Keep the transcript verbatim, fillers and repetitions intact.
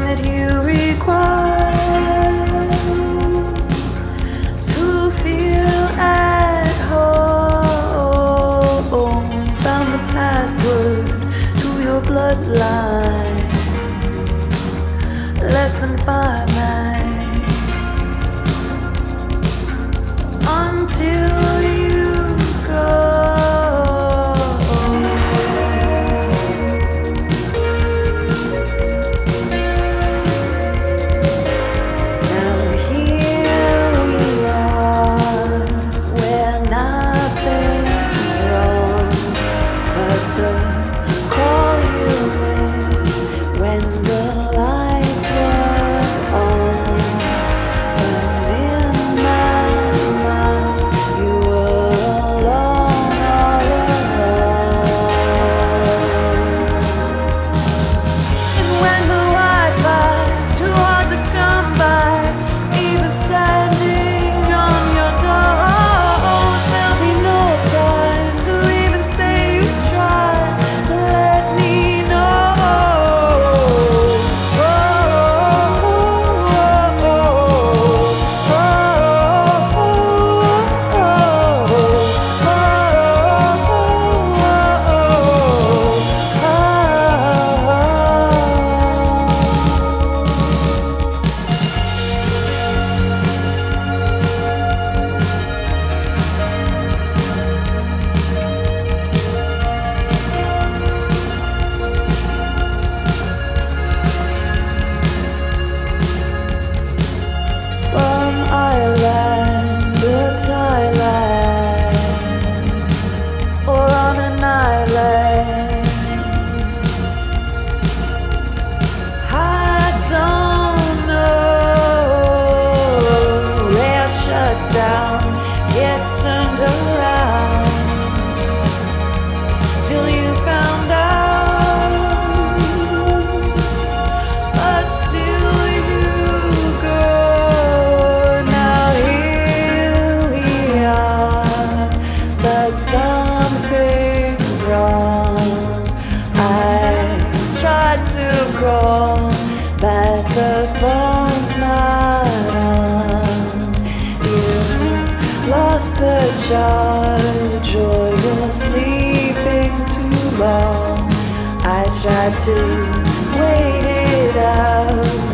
that you require to feel at home. Found the password to your bloodline. Less than five nights until you go. Now here we are, where nothing's wrong, but the call you missed when the lights weren't on. But in my mind, you were alone all alone. And when the Wi-Fi's too hard to come by, even standing on your toes, there'll be no time to even say you tried to let me know. Oh, oh, oh, oh, from Ireland or Thailand, or on an island, I don't know. They'll shut down, get turned around till you found out. But still you go. Now here we are, but something's wrong. I tried to call, but the phone's not on. You lost the charge, or you're sleeping too long. I tried to wait it out,